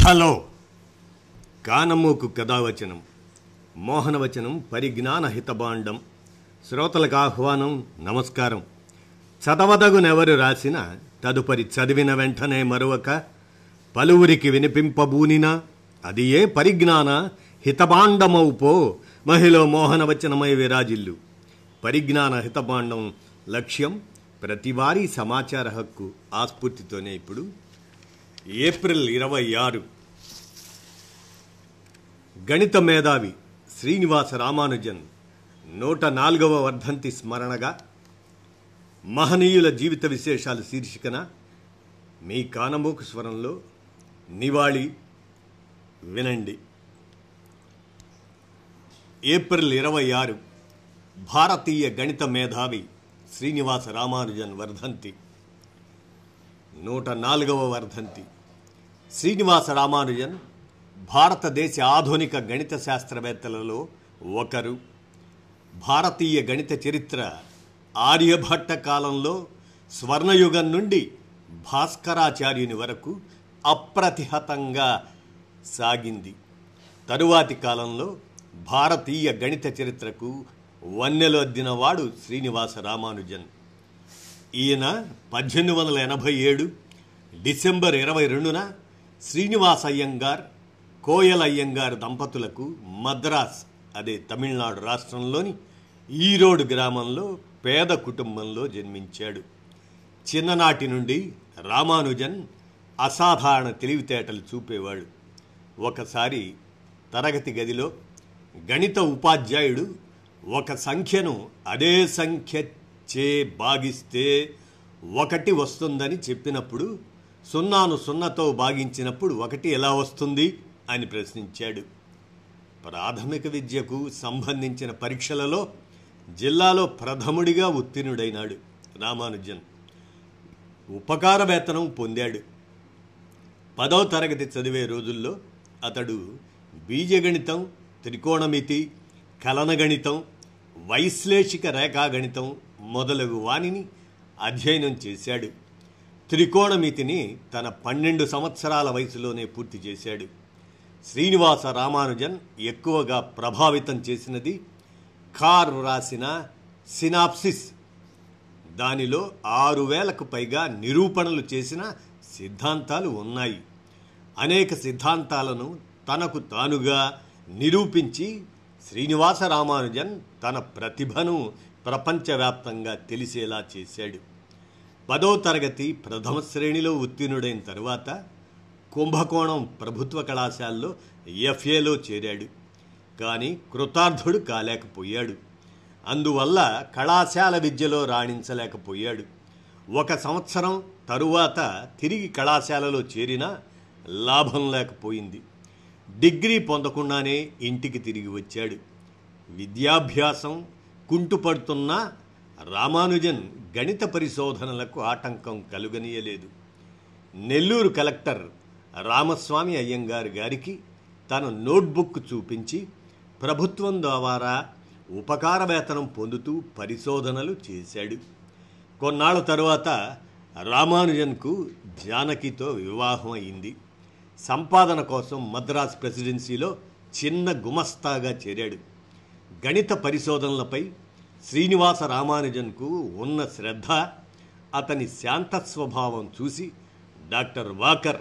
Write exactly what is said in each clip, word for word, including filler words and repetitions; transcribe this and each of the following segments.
Hello కానమూకు కథావచనం మోహనవచనం పరిజ్ఞాన హితబాండం శ్రోతలకు ఆహ్వానం నమస్కారం. చదవదగునెవరు రాసిన తదుపరి చదివిన వెంటనే మరొక పలువురికి వినిపింపబూనినా అది ఏ పరిజ్ఞాన హితబాండమౌపో మహిళ మోహనవచనమై విరాజిల్లు. పరిజ్ఞాన హితబాండం లక్ష్యం ప్రతివారీ సమాచార హక్కు. ఆస్ఫూర్తితోనే ఇప్పుడు ఏప్రిల్ ఇరవై ఆరు గణిత మేధావి శ్రీనివాస రామానుజన్ నూట నాలుగవ వర్ధంతి స్మరణగా మహనీయుల జీవిత విశేషాలు శీర్షికన మీ కానమూకు స్వరంలో నివాళి వినండి. ఏప్రిల్ ఇరవై ఆరు భారతీయ గణిత మేధావి శ్రీనివాస రామానుజన్ వర్ధంతి. నూట నాలుగవ వర్ధంతి. శ్రీనివాస రామానుజన్ భారతదేశ ఆధునిక గణిత శాస్త్రవేత్తలలో ఒకరు. భారతీయ గణిత చరిత్ర ఆర్యభట్ట కాలంలో స్వర్ణయుగం నుండి భాస్కరాచార్యుని వరకు అప్రతిహతంగా సాగింది. తరువాతి కాలంలో భారతీయ గణిత చరిత్రకు వన్నెలొద్దినవాడు శ్రీనివాస రామానుజన్. ఈయన పద్దెనిమిది వందల ఎనభై ఏడు డిసెంబర్ ఇరవై రెండున శ్రీనివాస అయ్యంగార్ కోయల్ అయ్యంగార్ దంపతులకు మద్రాస్ అదే తమిళనాడు రాష్ట్రంలోని ఈరోడ్ గ్రామంలో పేద కుటుంబంలో జన్మించాడు. చిన్ననాటి నుండి రామానుజన్ అసాధారణ తెలివితేటలు చూపేవాడు. ఒకసారి తరగతి గదిలో గణిత ఉపాధ్యాయుడు ఒక సంఖ్యను అదే సంఖ్య చే భాగిస్తే ఒకటి వస్తుందని చెప్పినప్పుడు సున్నాను సున్నతో భాగించినప్పుడు ఒకటి ఎలా వస్తుంది అని ప్రశ్నించాడు. ప్రాథమిక విద్యకు సంబంధించిన పరీక్షలలో జిల్లాలో ప్రథముడిగా ఉత్తీర్ణుడైనాడు రామానుజన్. ఉపకార వేతనం పొందాడు. పదవ తరగతి చదివే రోజుల్లో అతడు బీజగణితం, త్రికోణమితి, కలనగణితం, వైశ్లేషిక రేఖాగణితం మొదలగు వానిని అధ్యయనం చేశాడు. త్రికోణమితిని తన పన్నెండు సంవత్సరాల వయసులోనే పూర్తి చేశాడు. శ్రీనివాస రామానుజన్ ఎక్కువగా ప్రభావితం చేసినది కార్ రాసిన సినాప్సిస్. దానిలో ఆరు వేలకు పైగా నిరూపణలు చేసిన సిద్ధాంతాలు ఉన్నాయి. అనేక సిద్ధాంతాలను తనకు తానుగా నిరూపించి శ్రీనివాస రామానుజన్ తన ప్రతిభను ప్రపంచవ్యాప్తంగా తెలిసేలా చేశాడు. పదో తరగతి ప్రథమ శ్రేణిలో ఉత్తీర్ణుడైన తరువాత కుంభకోణం ప్రభుత్వ కళాశాలలో ఎఫ్ఏలో చేరాడు. కానీ కృతార్థుడు కాలేకపోయాడు. అందువల్ల కళాశాల విద్యలో రాణించలేకపోయాడు. ఒక సంవత్సరం తరువాత తిరిగి కళాశాలలో చేరినా లాభం లేకపోయింది. డిగ్రీ పొందకుండానే ఇంటికి తిరిగి వచ్చాడు. విద్యాభ్యాసం కుంటుపడుతున్న రామానుజన్ గణిత పరిశోధనలకు ఆటంకం కలుగనీయలేదు. నెల్లూరు కలెక్టర్ రామస్వామి అయ్యంగార్ గారికి తన నోట్బుక్ చూపించి ప్రభుత్వం ద్వారా ఉపకార వేతనం పొందుతూ పరిశోధనలు చేశాడు. కొన్నాళ్ల తరువాత రామానుజన్కు జానకితో వివాహం అయింది. సంపాదన కోసం మద్రాస్ ప్రెసిడెన్సీలో చిన్న గుమస్తాగా చేరాడు. గణిత పరిశోధనలపై శ్రీనివాస రామానుజన్కు ఉన్న శ్రద్ధ, అతని శాంత స్వభావం చూసి డాక్టర్ వాకర్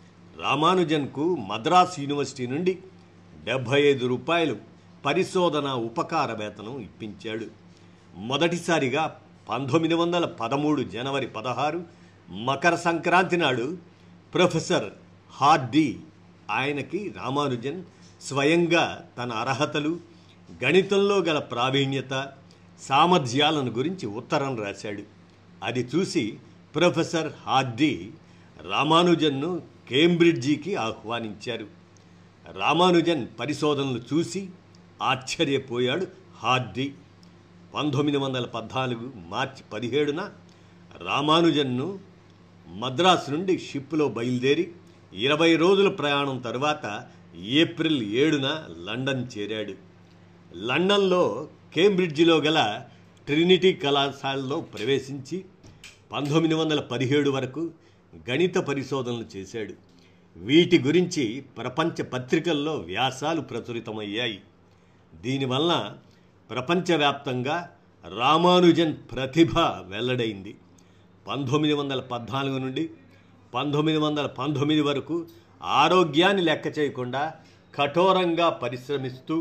రామానుజన్కు మద్రాస్ యూనివర్సిటీ నుండి డెబ్భై ఐదు రూపాయలు పరిశోధన ఉపకార వేతనం ఇప్పించాడు. మొదటిసారిగా పంతొమ్మిది వందల పదమూడు జనవరి పదహారు మకర సంక్రాంతి నాడు ప్రొఫెసర్ హార్డీ ఆయనకి రామానుజన్ స్వయంగా తన అర్హతలు, గణితంలో గల ప్రావీణ్యత, సామర్థ్యాలను గురించి ఉత్తరం రాశాడు. అది చూసి ప్రొఫెసర్ హార్డీ రామానుజన్ను కేంబ్రిడ్జికి ఆహ్వానించారు. రామానుజన్ పరిశోధనలు చూసి ఆశ్చర్యపోయాడు హార్డీ. పంతొమ్మిది వందల పద్నాలుగు మార్చి పదిహేడున రామానుజన్ను మద్రాసు నుండి షిప్లో బయలుదేరి ఇరవై రోజుల ప్రయాణం తరువాత ఏప్రిల్ ఏడున లండన్ చేరాడు. లండన్లో కేంబ్రిడ్జిలో గల ట్రినిటీ కళాశాలలో ప్రవేశించి పంతొమ్మిది వందల పదిహేడు వరకు గణిత పరిశోధనలు చేశాడు. వీటి గురించి ప్రపంచ పత్రికల్లో వ్యాసాలు ప్రచురితమయ్యాయి. దీనివల్ల ప్రపంచవ్యాప్తంగా రామానుజన్ ప్రతిభ వెల్లడైంది. పంతొమ్మిది వందల పద్నాలుగు నుండి పంతొమ్మిది వందల పంతొమ్మిది వరకు ఆరోగ్యాన్ని లెక్క చేయకుండా కఠోరంగా పరిశ్రమిస్తూ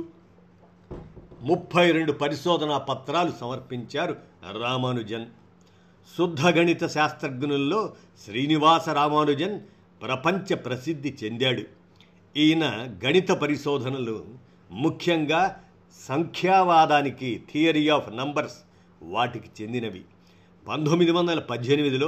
ముప్పై రెండు పరిశోధనా పత్రాలు సమర్పించారు రామానుజన్. శుద్ధ గణిత శాస్త్రజ్ఞుల్లో శ్రీనివాస రామానుజన్ ప్రపంచ ప్రసిద్ధి చెందాడు. ఈయన గణిత పరిశోధనలు ముఖ్యంగా సంఖ్యావాదానికి, థియరీ ఆఫ్ నంబర్స్ వాటికి చెందినవి. పంతొమ్మిది వందల పద్దెనిమిదిలో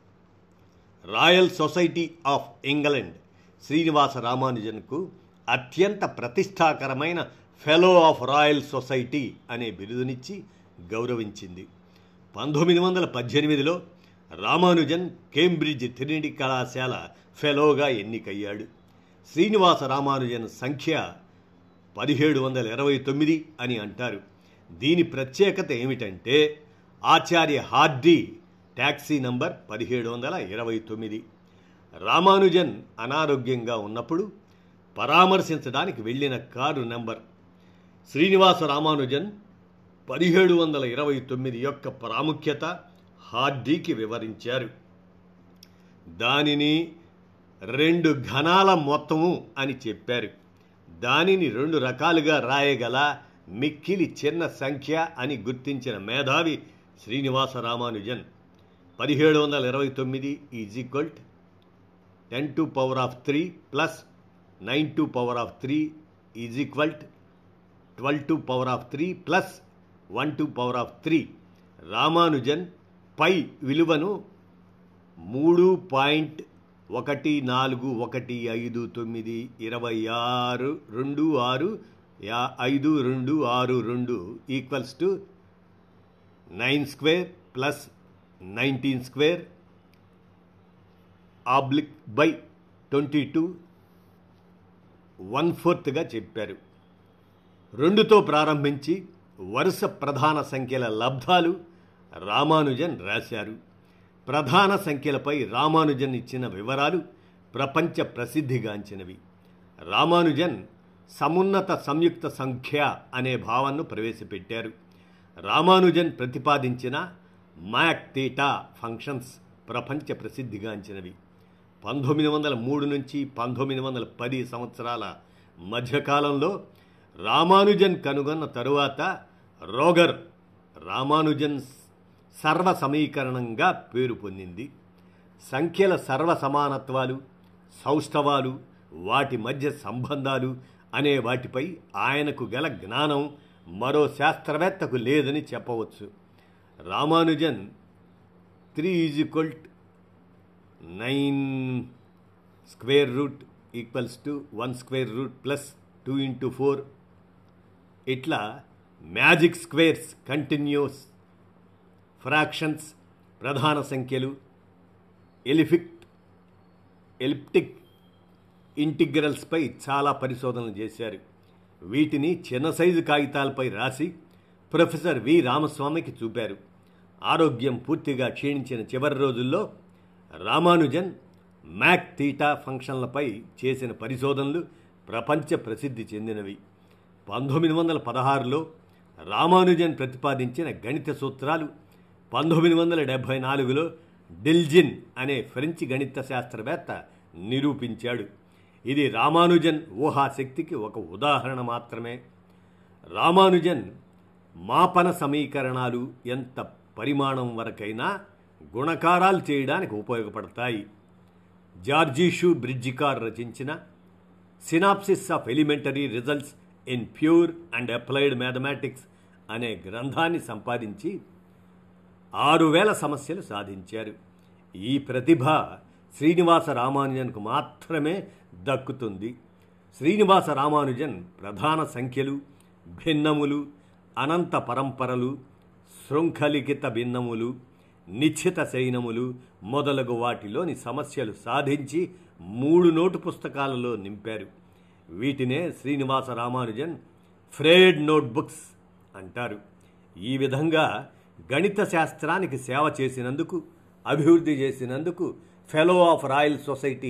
royal society of England Srinivasa రామానుజన్కు అత్యంత ప్రతిష్టాకరమైన ఫెలో ఆఫ్ రాయల్ సొసైటీ అనే బిరుదునిచ్చి గౌరవించింది. పంతొమ్మిది వందల పద్దెనిమిదిలో రామానుజన్ కేంబ్రిడ్జ్ ట్రినిటీ కళాశాల ఫెలోగా ఎన్నికయ్యాడు. శ్రీనివాస రామానుజన్ సంఖ్య పదిహేడు వందల ఇరవై తొమ్మిది అని అంటారు. దీని ప్రత్యేకత ఏమిటంటే ఆచార్య హార్డీ ట్యాక్సీ నంబర్ పదిహేడు వందల ఇరవై తొమ్మిది. రామానుజన్ అనారోగ్యంగా ఉన్నప్పుడు పరామర్శించడానికి వెళ్ళిన కారు నంబర్. శ్రీనివాస రామానుజన్ పదిహేడు వందల ఇరవై తొమ్మిది యొక్క ప్రాముఖ్యత హార్డీకి వివరించారు. దానిని రెండు ఘనాల మొత్తము అని చెప్పారు. దానిని రెండు రకాలుగా రాయగల మిక్కిలి చిన్న సంఖ్య అని గుర్తించిన మేధావి శ్రీనివాస రామానుజన్. పదిహేడు వందల ఇరవై తొమ్మిది is equal ten to power of three plus nine to power of three is equal twelve to power of three plus one to power of three. Ramanujan పై విలువను మూడు పాయింట్ ఒకటి నాలుగు ఒకటి ఐదు తొమ్మిది ఇరవై ఆరు రెండు ఆరు యా ఐదు రెండు ఆరు రెండు equals to nine square plus nineteen square oblique by twenty two one ఫోర్త్గా చెప్పారు. రెండుతో ప్రారంభించి వరుస ప్రధాన సంఖ్యల లబ్ధాలు రామానుజన్ రాశారు. ప్రధాన సంఖ్యలపై రామానుజన్ ఇచ్చిన వివరాలు ప్రపంచ ప్రసిద్ధిగాంచినవి. రామానుజన్ సమున్నత సంయుక్త సంఖ్య అనే భావనను ప్రవేశపెట్టారు. రామానుజన్ ప్రతిపాదించిన మ్యాక్ థీటా ఫంక్షన్స్ ప్రపంచ ప్రసిద్ధిగాంచినవి. పంతొమ్మిది వందల మూడు నుంచి పంతొమ్మిది వందల పది సంవత్సరాల మధ్యకాలంలో రామానుజన్ కనుగొన్న తరువాత రోగర్ రామానుజన్ సర్వ సమీకరణంగా పేరు పొందింది. సంఖ్యల సర్వ సమానత్వాలు, సౌష్ఠవాలు, వాటి మధ్య సంబంధాలు అనే వాటిపై ఆయనకు గల జ్ఞానం మరో శాస్త్రవేత్తకు లేదని చెప్పవచ్చు. Ramanujan three is equal nine square root equals to one square root plus two into four, ఇట్లా మ్యాజిక్ స్క్వేర్స్, కంటిన్యూస్ ఫ్రాక్షన్స్, ప్రధాన సంఖ్యలు, ఎలిఫిక్ ఎలిప్టిక్ ఇంటిగ్రల్స్పై చాలా పరిశోధనలు చేశారు. వీటిని చిన్న సైజు కాగితాలపై రాసి ప్రొఫెసర్ వి రామస్వామికి చూపారు. ఆరోగ్యం పూర్తిగా క్షీణించిన చివరి రోజుల్లో రామానుజన్ మ్యాక్ థీటా ఫంక్షన్లపై చేసిన పరిశోధనలు ప్రపంచ ప్రసిద్ధి చెందినవి. పంతొమ్మిది వందల పదహారులో రామానుజన్ ప్రతిపాదించిన గణిత సూత్రాలు పంతొమ్మిది వందల డెబ్భై నాలుగులో డిల్జిన్ అనే ఫ్రెంచ్ గణిత శాస్త్రవేత్త నిరూపించాడు. ఇది రామానుజన్ ఊహాశక్తికి ఒక ఉదాహరణ మాత్రమే. రామానుజన్ మాపన సమీకరణాలు ఎంత పరిమాణం వరకైనా గుణకారాలు చేయడానికి ఉపయోగపడతాయి. జార్జీషు బ్రిడ్జికార్ రచించిన synopsis of elementary results in pure and applied mathematics అనే గ్రంథాన్ని సంపాదించి ఆరు వేల సమస్యలు సాధించారు. ఈ ప్రతిభ శ్రీనివాస రామానుజన్కు మాత్రమే దక్కుతుంది. శ్రీనివాస రామానుజన్ ప్రధాన సంఖ్యలు, భిన్నములు, అనంత పరంపరలు, శృంఖలికిత భిన్నములు, నిశ్చిత శయనములు మొదలగు వాటిలోని సమస్యలు సాధించి మూడు నోటు పుస్తకాలలో నింపారు. వీటినే శ్రీనివాస రామానుజన్ ఫ్రేడ్ నోట్బుక్స్ అంటారు. ఈ విధంగా గణిత శాస్త్రానికి సేవ చేసినందుకు, అభివృద్ధి చేసినందుకు ఫెలో ఆఫ్ రాయల్ సొసైటీ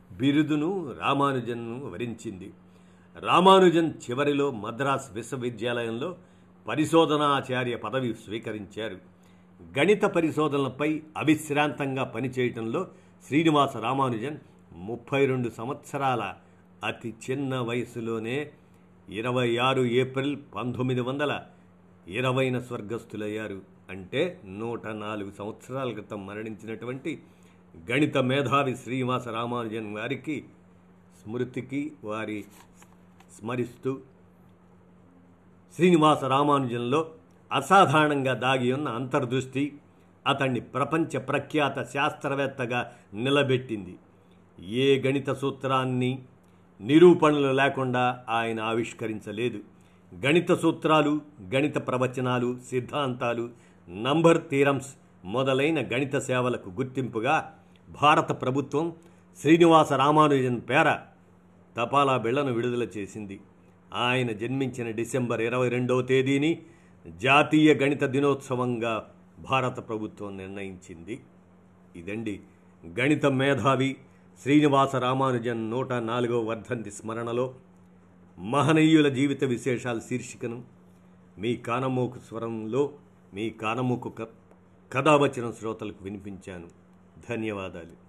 బిరుదును రామానుజన్ను వరించింది. రామానుజన్ చివరిలో మద్రాస్ విశ్వవిద్యాలయంలో పరిశోధనాచార్య పదవి స్వీకరించారు. గణిత పరిశోధనలపై అవిశ్రాంతంగా పనిచేయటంలో శ్రీనివాస రామానుజన్ ముప్పై రెండు సంవత్సరాల అతి చిన్న వయసులోనే ఇరవై ఆరు ఏప్రిల్ పంతొమ్మిది వందల ఇరవైన స్వర్గస్థులయ్యారు. అంటే నూట నాలుగు సంవత్సరాల క్రితం మరణించినటువంటి గణిత మేధావి శ్రీనివాస రామానుజన్ వారికి స్మృతికి వారి స్మరిస్తూ శ్రీనివాస రామానుజన్లో అసాధారణంగా దాగి ఉన్న అంతర్దృష్టి అతన్ని ప్రపంచ ప్రఖ్యాత శాస్త్రవేత్తగా నిలబెట్టింది. ఏ గణిత సూత్రాన్ని నిరూపణలు లేకుండా ఆయన ఆవిష్కరించలేదు. గణిత సూత్రాలు, గణిత ప్రవచనాలు, సిద్ధాంతాలు, నంబర్ థీరమ్స్ మొదలైన గణిత సేవలకు గుర్తింపుగా భారత ప్రభుత్వం శ్రీనివాస రామానుజన్ పేర తపాలా బిళ్లను విడుదల చేసింది. ఆయన జన్మించిన డిసెంబర్ ఇరవై రెండవ తేదీని జాతీయ గణిత దినోత్సవంగా భారత ప్రభుత్వం నిర్ణయించింది. ఇదండి గణిత మేధావి శ్రీనివాస రామానుజన్ నూట నాలుగవ వర్ధంతి స్మరణలో మహనీయుల జీవిత విశేషాల శీర్షికను మీ కానమోకు స్వరంలో మీ కానమోకు కథావచనం శ్రోతలకు వినిపించాను. ధన్యవాదాలు.